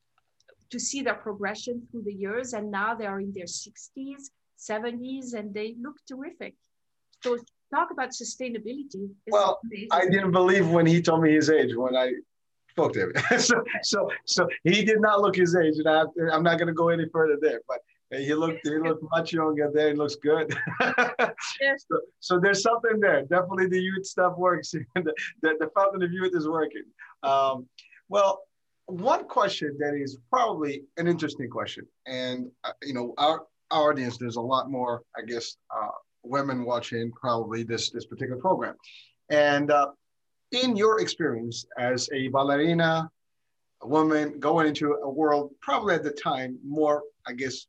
to see their progression through the years, and now they are in their sixties, seventies, and they look terrific. So talk about sustainability. Well, amazing. I didn't believe when he told me his age when I spoke to him. so, so, so he did not look his age, and I, I'm not going to go any further there. But he looked, he looked much younger there. He looks good. Yes. so, so there's something there. Definitely, the youth stuff works. the, the, the fountain of youth is working. Um, well, one question that is probably an interesting question, and uh, you know, our our audience, there's a lot more, I guess. Uh, women watching probably this this particular program. And uh, in your experience as a ballerina, a woman going into a world probably at the time more, I guess,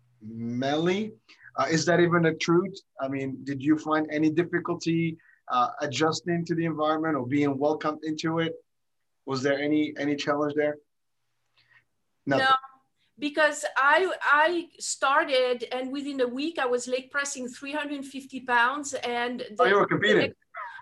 manly, uh, is that even a truth? I mean, did you find any difficulty uh, adjusting to the environment or being welcomed into it? Was there any any challenge there? Nothing. No. Because I I started and within a week I was leg pressing three hundred fifty pounds and the, oh, you were competing.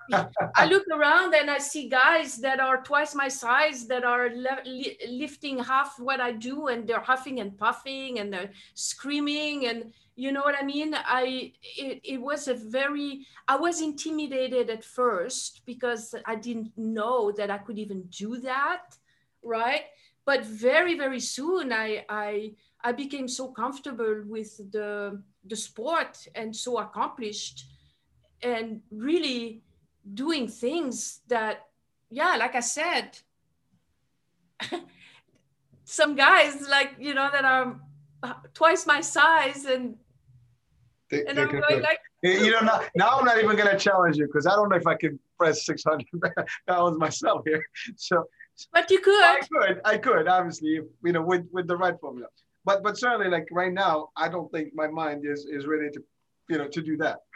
I look around and I see guys that are twice my size that are li lifting half what I do, and they're huffing and puffing and they're screaming, and you know what I mean? I it, it was a very I was intimidated at first because I didn't know that I could even do that, right? But very, very soon, I, I, I became so comfortable with the, the sport and so accomplished and really doing things that, yeah, like I said, some guys like, you know, that are twice my size and, they, and they I'm going like, you know, now, now I'm not even going to challenge you because I don't know if I can press six hundred pounds myself here. So, but you could. I could, I could, obviously, you know, with, with the right formula. But but certainly, like right now, I don't think my mind is is ready to, you know, to do that.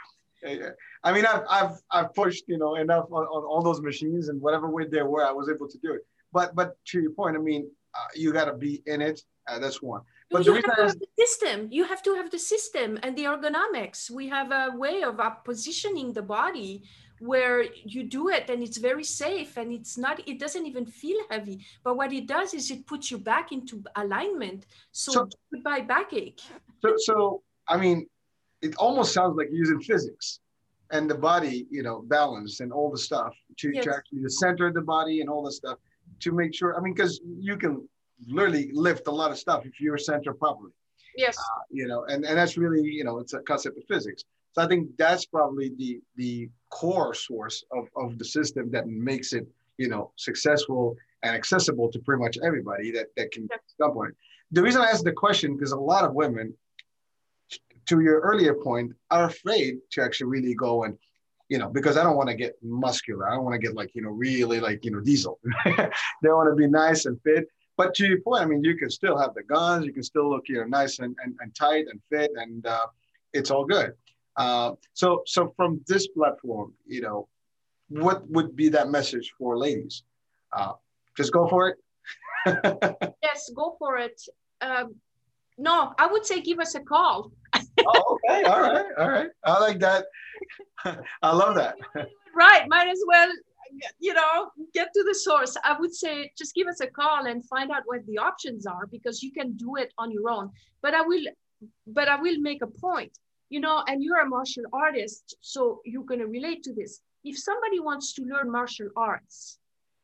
yeah. I mean, I've I've I've pushed, you know, enough on, on all those machines, and whatever weight there were, I was able to do it. But but to your point, I mean, uh, you got to be in it. Uh, that's one. But you the reason have to I have asked, the system. You have to have the system and the ergonomics. We have a way of uh, positioning the body where you do it and it's very safe and it's not, it doesn't even feel heavy. But what it does is it puts you back into alignment. So, so goodbye backache. so so I mean, it almost sounds like using physics and the body, you know, balance and all the stuff to, Yes. to actually the center of the body and all the stuff to make sure. I mean, because you can literally lift a lot of stuff if you're centered properly. Yes. Uh, you know, and, and that's really, you know, it's a concept of physics. So I think that's probably the the core source of, of the system that makes it, you know, successful and accessible to pretty much everybody that, that can Yes. jump on it. The reason I asked the question, because a lot of women, to your earlier point, are afraid to actually really go and, you know, because I don't want to get muscular. I don't want to get like, you know, really like, you know, diesel. They want to be nice and fit. But to your point, I mean, you can still have the guns. You can still look, you know, nice and, and, and tight and fit, and uh, it's all good. Uh, so, so from this platform, you know, what would be that message for ladies? Uh, just go for it. Yes, go for it. Um, no, I would say give us a call. Oh, okay. All right. All right. I like that. I love that. Right. Might as well, you know, get to the source. I would say just give us a call and find out what the options are, because you can do it on your own. But I will, but I will make a point, you know, and you're a martial artist, so you're going to relate to this. If somebody wants to learn martial arts,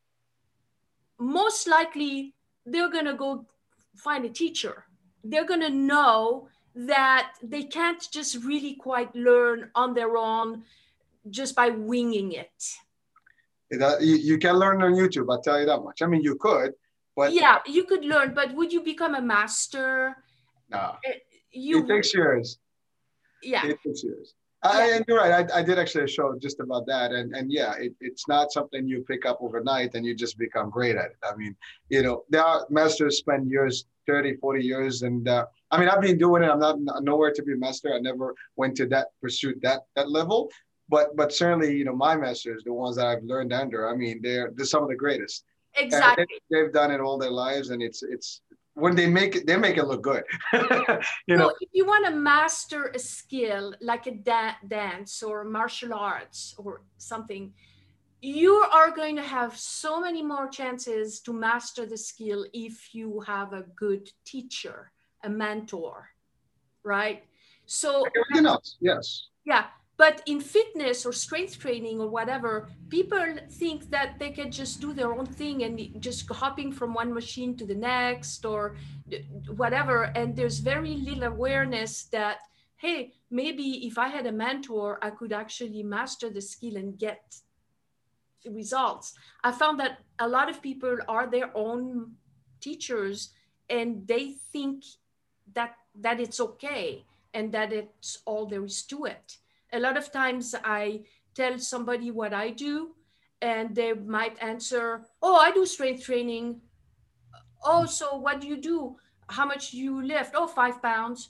most likely they're going to go find a teacher. They're going to know that they can't just really quite learn on their own just by winging it. That, you, you can learn on YouTube, I'll tell you that much. I mean, you could, but yeah, you could learn, but would you become a master? nah, You, it takes years. yeah. It takes years. I, and you're right. I, I did actually a show just about that. And, and yeah, it, it's not something you pick up overnight and you just become great at it. I mean, you know, there are masters spend years, thirty, forty years. And uh, I mean, I've been doing it. I'm not nowhere to be a master. I never went to that, pursued that, that level. But, but certainly, you know, my masters, the ones that I've learned under, I mean, they're, they're some of the greatest. Exactly. They, they've done it all their lives. And it's, it's, when they make it, they make it look good. you know, so if you want to master a skill like a da- dance or martial arts or something, you are going to have so many more chances to master the skill if you have a good teacher, a mentor, right? So everything else, yes. Yeah. But in fitness or strength training or whatever, people think that they can just do their own thing and just hopping from one machine to the next or whatever. And there's very little awareness that, hey, maybe if I had a mentor, I could actually master the skill and get results. I found that a lot of people are their own teachers and they think that, that it's okay and that it's all there is to it. A lot of times I tell somebody what I do and they might answer, oh, I do strength training. Oh, so what do you do? How much do you lift? Oh, five pounds.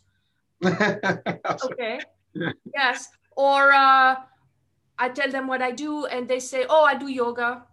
Okay. Yes. Or uh, I tell them what I do and they say, oh, I do yoga.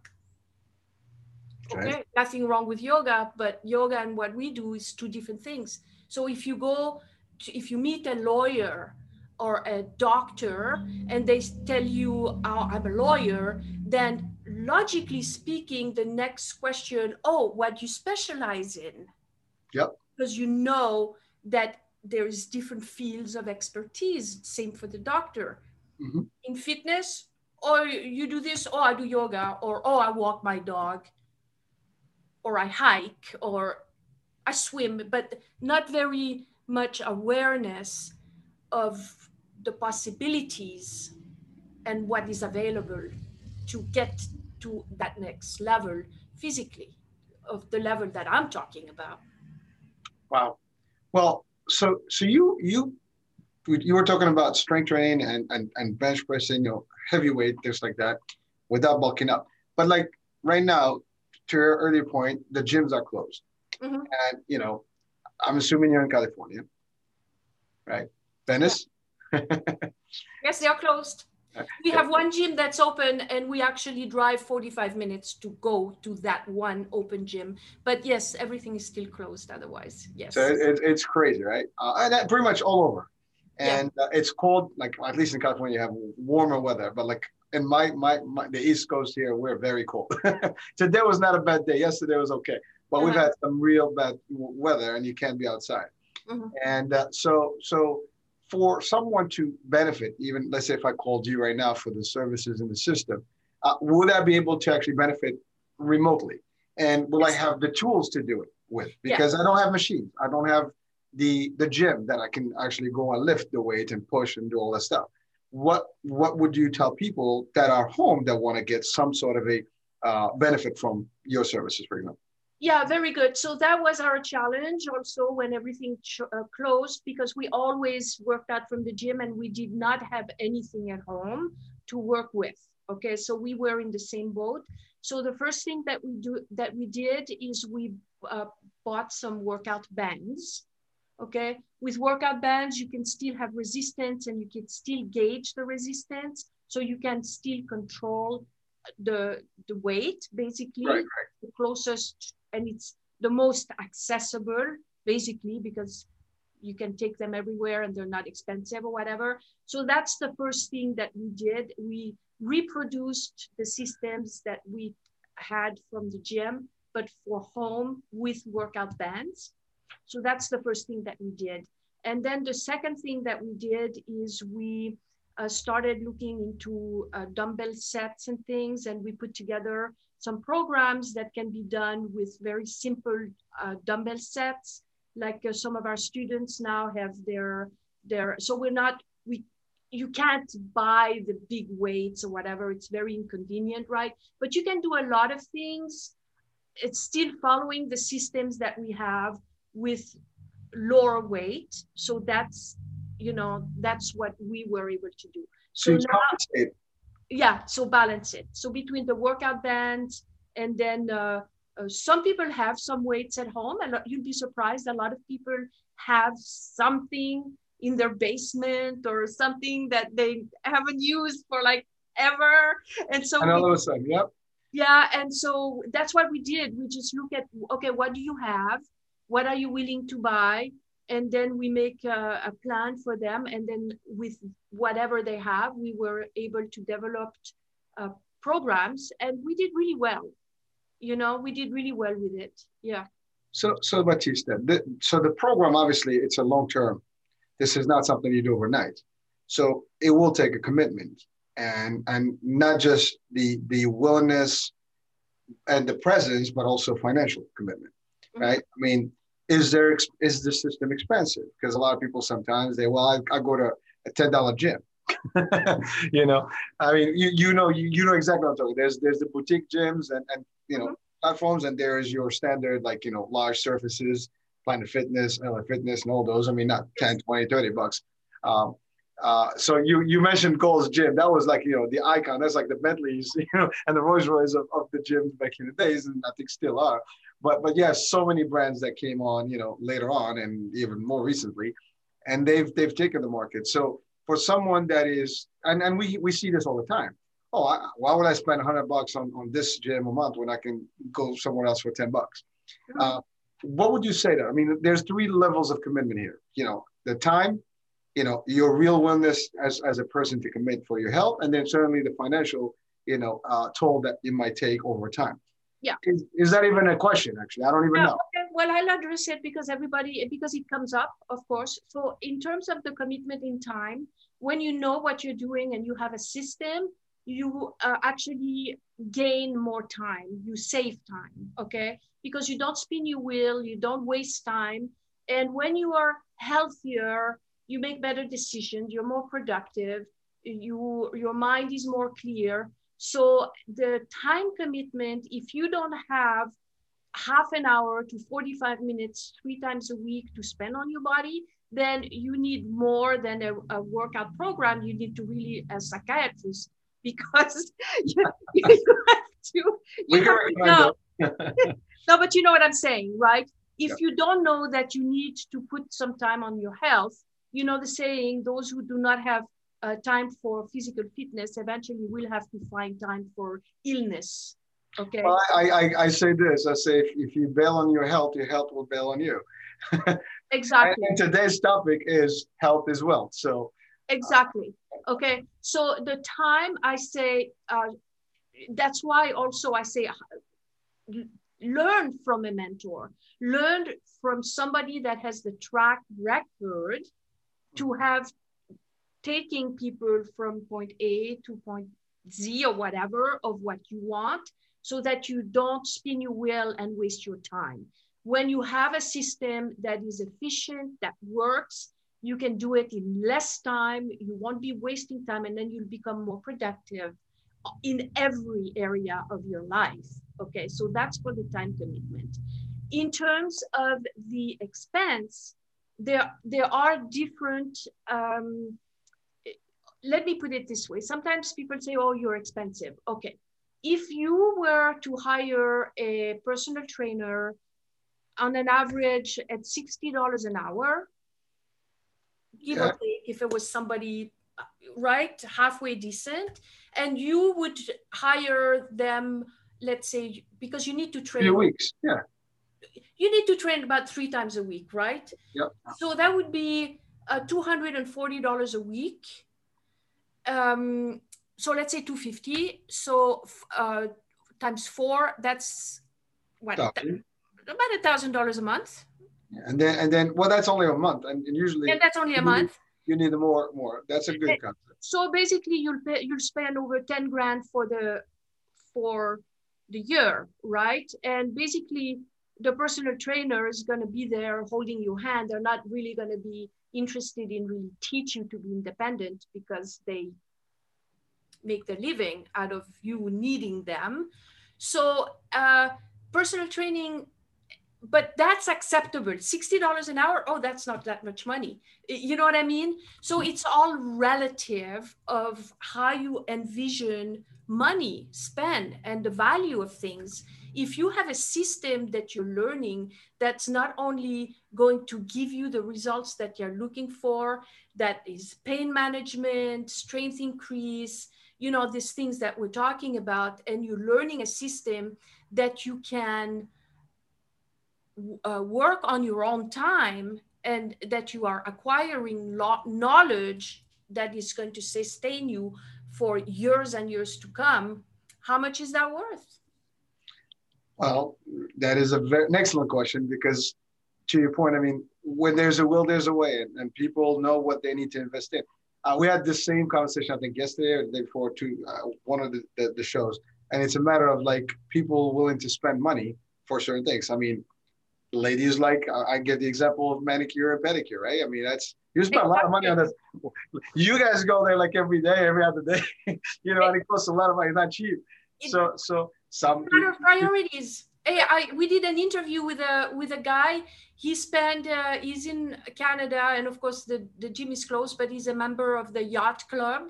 Okay. Okay. Nothing wrong with yoga, but yoga and what we do is two different things. So if you go, to, if you meet a lawyer or a doctor and they tell you, oh, I'm a lawyer, then logically speaking, the next question, oh, what do you specialize in? Yep. Because you know that there's different fields of expertise. Same for the doctor. Mm-hmm. In fitness, oh, you do this, oh, I do yoga, or oh, I walk my dog, or I hike, or I swim, but not very much awareness of the possibilities and what is available to get to that next level physically of the level that I'm talking about. Wow. Well, so so you you you were talking about strength training and and, and bench pressing, you know, heavyweight, things like that, without bulking up. But like right now, to your earlier point, the gyms are closed. Mm-hmm. And you know, I'm assuming you're in California, right? Venice? Yes, they are closed. We have one gym that's open, and we actually drive forty-five minutes to go to that one open gym. But yes, everything is still closed otherwise. Yes. So it, it, it's crazy, right? Uh, and that pretty much all over. And Yeah. uh, it's cold, like at least in California, you have warmer weather. But like in my, my, my the East Coast here, we're very cold. Today was not a bad day. Yesterday was okay. But we've Uh-huh. had some real bad weather, and you can't be outside. Mhm. And uh, so, so for someone to benefit, even let's say if I called you right now for the services in the system, uh, would I be able to actually benefit remotely? And will I have the tools to do it with? Because I don't have machines. I don't have the the gym that I can actually go and lift the weight and push and do all that stuff. What what would you tell people that are home that want to get some sort of a uh, benefit from your services, for example? Yeah, very good. So that was our challenge also when everything ch- uh, closed, because we always worked out from the gym and we did not have anything at home to work with. Okay, so we were in the same boat. So the first thing that we do that we did is we uh, bought some workout bands. Okay, with workout bands, you can still have resistance and you can still gauge the resistance. So you can still control the, the weight, basically, Right, right. the closest, and it's the most accessible, basically, because you can take them everywhere and they're not expensive or whatever. So that's the first thing that we did. We reproduced the systems that we had from the gym, but for home with workout bands. So that's the first thing that we did. And then the second thing that we did is we uh, started looking into uh, dumbbell sets and things, and we put together some programs that can be done with very simple uh, dumbbell sets. Like uh, some of our students now have their, their, so we're not, we, you can't buy the big weights or whatever. It's very inconvenient, right? But you can do a lot of things. It's still following the systems that we have with lower weight. So that's, you know, that's what we were able to do. So So you now, compensate. yeah, so balance it. So between the workout bands and then uh, uh, some people have some weights at home, and you'd be surprised. A lot of people have something in their basement or something that they haven't used for like ever. And so And we, all of a sudden, yep. yeah, and so that's what we did. We just look at, okay, what do you have? What are you willing to buy? And then we make a, a plan for them. And then with whatever they have, we were able to develop uh, programs, and we did really well. You know, we did really well with it. Yeah. So, so Batista, the, so the program, obviously, it's a long term. This is not something you do overnight. So it will take a commitment, and and not just the the willingness and the presence, but also financial commitment, Mhm. right? I mean, is there is the system expensive? Because a lot of people sometimes they, well, I, I go to a ten dollar gym. You know, I mean, you you know you, you know exactly what I'm talking. There's there's the boutique gyms and and you know Mhm. platforms, and there is your standard, like, you know, large surfaces, Planet Fitness, L A Fitness, and all those. I mean, not ten, twenty, thirty bucks. Um, uh, so you you mentioned Gold's Gym. That was like, you know, the icon. That's like the Bentleys, you know, and the Rolls Royce of, of the gyms back in the days, and I think still are. But but yes, so many brands that came on, you know, later on and even more recently, and they've they've taken the market. So for someone that is, and, and we we see this all the time. Oh, I, why would I spend a hundred bucks on, on this gym a month when I can go somewhere else for ten bucks? Mhm. Uh, what would you say to? I mean, there's three levels of commitment here. You know, the time, you know, your real willingness as, as a person to commit for your health, and then certainly the financial, you know, uh, toll that it might take over time. Yeah. Is, is that even a question? Actually, I don't even Yeah, know. okay. Well, I'll address it because everybody, because it comes up, of course. So in terms of the commitment in time, when you know what you're doing and you have a system, you uh, actually gain more time. You save time, okay? Because you don't spin your wheel, you don't waste time. And when you are healthier, you make better decisions, you're more productive, you, your mind is more clear. So the time commitment, if you don't have half an hour to forty-five minutes, three times a week to spend on your body, then you need more than a, a workout program. You need to really, a psychiatrist, because you, you have to, you have to know. No, but you know what I'm saying, right? If Yep. you don't know that you need to put some time on your health, you know, the saying, those who do not have uh, time for physical fitness eventually will have to find time for illness. Okay. Well, I, I, I say this, I say, if, if you bail on your health, your health will bail on you. Exactly. And today's topic is health as well. So. Exactly. Okay. So the time I say, uh, that's why also I say, learn from a mentor, learn from somebody that has the track record to have taking people from point A to point Z or whatever of what you want, so that you don't spin your wheel and waste your time. When you have a system that is efficient, that works, you can do it in less time, you won't be wasting time, and then you'll become more productive in every area of your life. Okay, so that's for the time commitment. In terms of the expense, there, there are different, um, let me put it this way. Sometimes people say, oh, you're expensive. Okay, if you were to hire a personal trainer on an average at sixty dollars an hour, give yeah. or take, if it was somebody, right, halfway decent, and you would hire them, let's say, because you need to train. Few weeks, yeah. You need to train about three times a week, right? Yep. So that would be uh, two hundred forty dollars a week. Um, so let's say two hundred fifty dollars. So uh, times four, that's what? About a thousand dollars a month. Yeah. And then, and then, well, that's only a month, and, and usually. And that's only a month. You need more, more. That's a good and, concept. So basically, you'll pay, you'll spend over ten grand for the for the year, right? And basically, the personal trainer is going to be there holding your hand. They're not really going to be interested in really teach you to be independent, because they make their living out of you needing them. So uh, personal training, but that's acceptable. sixty dollars an hour, oh, that's not that much money. You know what I mean? So it's all relative of how you envision money spend and the value of things. If you have a system that you're learning that's not only going to give you the results that you're looking for, that is pain management, strength increase, you know, these things that we're talking about, and you're learning a system that you can uh, work on your own time, and that you are acquiring lo- knowledge that is going to sustain you for years and years to come, how much is that worth? Well, that is a very, an excellent question, because to your point, I mean, when there's a will, there's a way, and, and people know what they need to invest in. Uh, we had the same conversation, I think, yesterday or the day before, to uh, one of the, the, the shows. And it's a matter of like people willing to spend money for certain things. I mean, ladies, like uh, I give the example of manicure and pedicure, right? I mean, that's, you spend a lot of money on this. You guys go there like every day, every other day, you know, and it costs a lot of money. It's not cheap. So, so some matter of priorities. Hey, I we did an interview with a with a guy. He spent uh, he's in Canada, and of course the, the gym is closed, but he's a member of the yacht club.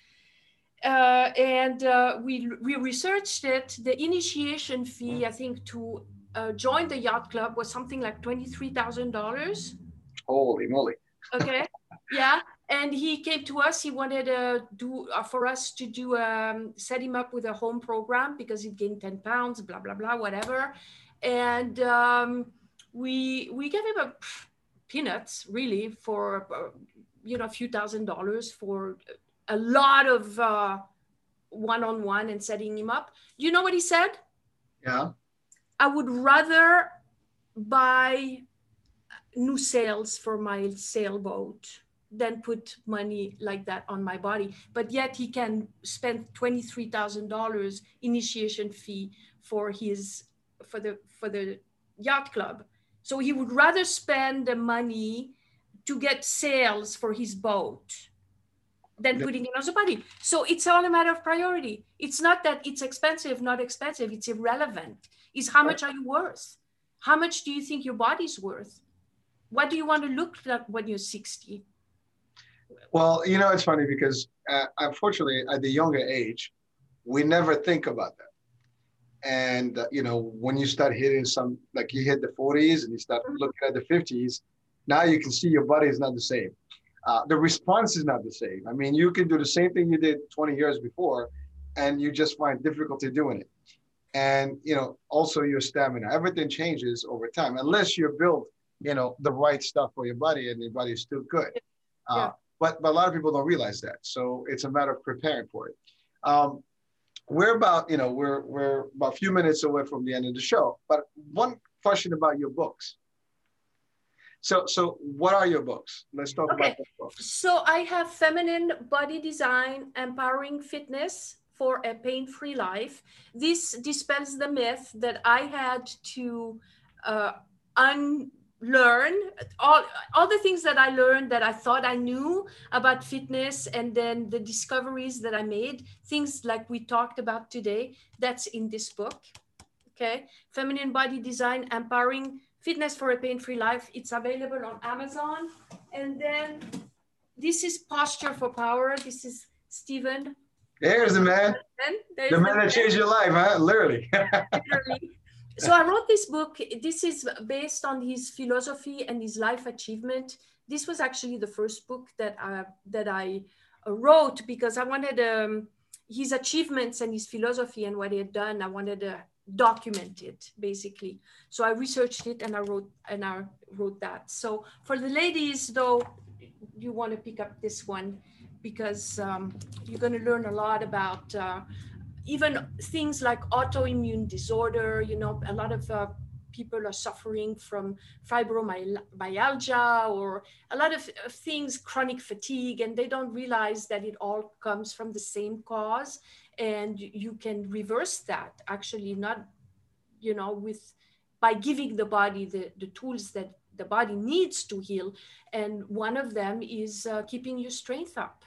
Uh, and uh, we we researched it. The initiation fee, I think, to uh, join the yacht club was something like twenty-three thousand dollars. Holy moly! Okay, yeah. And he came to us. He wanted to do uh, for us to do um, set him up with a home program, because he gained ten pounds, blah blah blah, whatever. And um, we we gave him a peanuts, really, for uh, you know a few thousand dollars for a lot of uh, one-on-one and setting him up. You know what he said? Yeah. I would rather buy new sails for my sailboat than put money like that on my body. But yet he can spend twenty-three thousand dollars initiation fee for his for the for the yacht club. So he would rather spend the money to get sails for his boat than putting it on his body. So it's all a matter of priority. It's not that it's expensive, not expensive. It's irrelevant. It's how much are you worth? How much do you think your body's worth? What do you want to look like when you're sixty? Well, you know, it's funny because uh, unfortunately at the younger age, we never think about that. And, uh, you know, when you start hitting some, like you hit the forties and you start mm-hmm. looking at the fifties, now you can see your body is not the same. uh, the response is not the same. I mean, you can do the same thing you did twenty years before, and you just find difficulty doing it. And, you know, also your stamina, everything changes over time, unless you're built, you know, the right stuff for your body and your body is still good. Uh, yeah. but, but a lot of people don't realize that. So it's a matter of preparing for it. Um, we're about, you know, we're, we're about a few minutes away from the end of the show, but one question about your books. So, so what are your books? Let's talk okay. about the books. So I have Feminine Body Design, Empowering Fitness for a Pain-Free Life. This dispels the myth that I had to uh, unlearn all, all the things that I learned that I thought I knew about fitness, and then the discoveries that I made, things like we talked about today, that's in this book, okay? Feminine Body Design, Empowering Fitness for a Pain-Free Life. It's available on Amazon. And then this is Posture for Power. This is Stephen. There's the man. There's the man that changed your life, huh? Literally. Literally. So I wrote this book. This is based on his philosophy and his life achievement. This was actually the first book that I, that I wrote because I wanted um, his achievements and his philosophy and what he had done. I wanted to document it, basically. So I researched it and I wrote and I wrote that. So for the ladies, though, you want to pick up this one, because um, you're going to learn a lot about uh, even things like autoimmune disorder. You know, a lot of uh, people are suffering from fibromyalgia or a lot of things, chronic fatigue, and they don't realize that it all comes from the same cause. And you can reverse that actually, not, you know, with by giving the body the, the tools that the body needs to heal. And one of them is uh, keeping your strength up.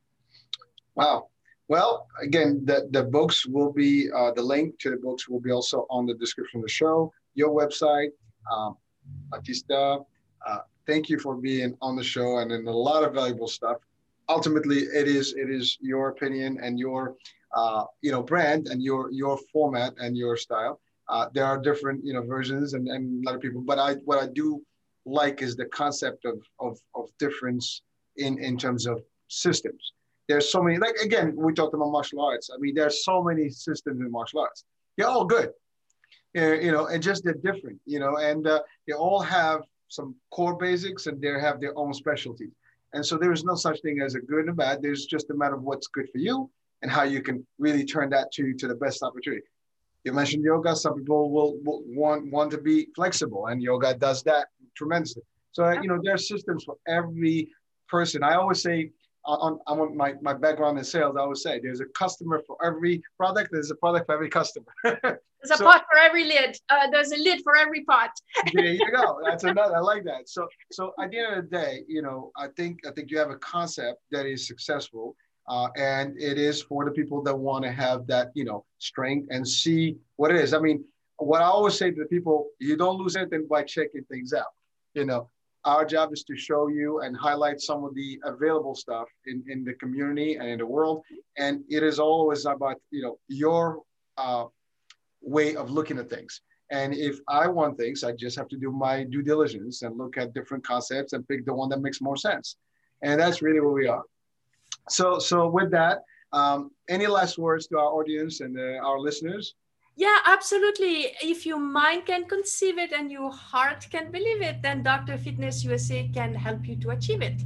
Wow. Well, again, the, the books will be, uh, the link to the books will be also on the description of the show, your website, um, Batista. Uh, thank you for being on the show and in a lot of valuable stuff. Ultimately, it is it is your opinion and your uh, you know brand and your your format and your style. Uh, there are different you know versions and, and a lot of people, but I what I do like is the concept of of, of difference in in terms of systems. There's so many, like, again, we talked about martial arts. I mean, there's so many systems in martial arts. They're all good, you know, and just they're different, you know, and uh, they all have some core basics and they have their own specialties. And so there is no such thing as a good and a bad. There's just a matter of what's good for you and how you can really turn that to, to the best opportunity. You mentioned yoga. Some people will, will want, want to be flexible, and yoga does that tremendously. So, you know, there are systems for every person. I always say, on, on my, my background in sales, I always say there's a customer for every product. There's a product for every customer. There's a so, pot for every lid. Uh, there's a lid for every pot. There you go. That's another. I like that. So, so at the end of the day, you know, I think I think you have a concept that is successful, uh, and it is for the people that want to have that, you know, strength and see what it is. I mean, what I always say to the people, you don't lose anything by checking things out. You know, our job is to show you and highlight some of the available stuff in, in the community and in the world. And it is always about, you know, your uh, way of looking at things. And if I want things, I just have to do my due diligence and look at different concepts and pick the one that makes more sense. And that's really where we are. So, so with that, um, any last words to our audience and uh, our listeners? Yeah, absolutely. If your mind can conceive it and your heart can believe it, then Doctor Fitness U S A can help you to achieve it.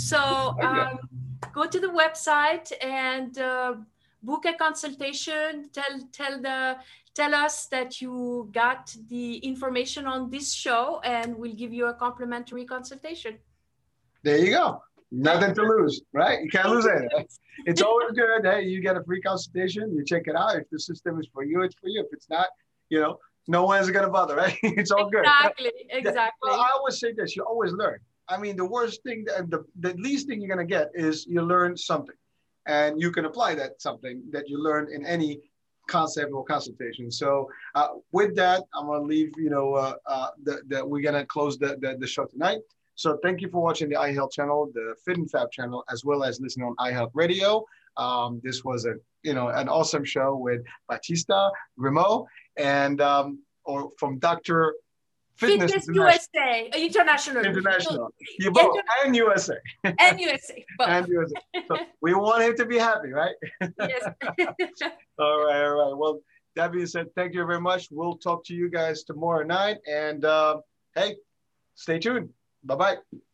So um, go to the website and uh, book a consultation. Tell tell the tell us that you got the information on this show, and we'll give you a complimentary consultation. There you go. Nothing to lose, right? You can't lose anything. It's always good. Hey, you get a free consultation. You check it out. If the system is for you, it's for you. If it's not, you know, no one's going to bother, right? It's all good. Exactly, exactly. Well, I always say this. You always learn. I mean, the worst thing, the, the least thing you're going to get is you learn something. And you can apply that something that you learn in any concept or consultation. So uh, with that, I'm going to leave, you know, uh, uh, the, the, we're going to close the, the, the show tonight. So thank you for watching the iHealth channel, the Fit and Fab channel, as well as listening on iHealth Radio. Um, this was a, you know, an awesome show with Batista Grimaud and um, or from Doctor Fitness, Fitness International. U S A, uh, international. International. So, You both, inter- and U S A. and U S A. Both. And U S A. So we want him to be happy, right? Yes. All right, all right. Well, that being said, thank you very much. We'll talk to you guys tomorrow night. And uh, hey, stay tuned. Bye-bye.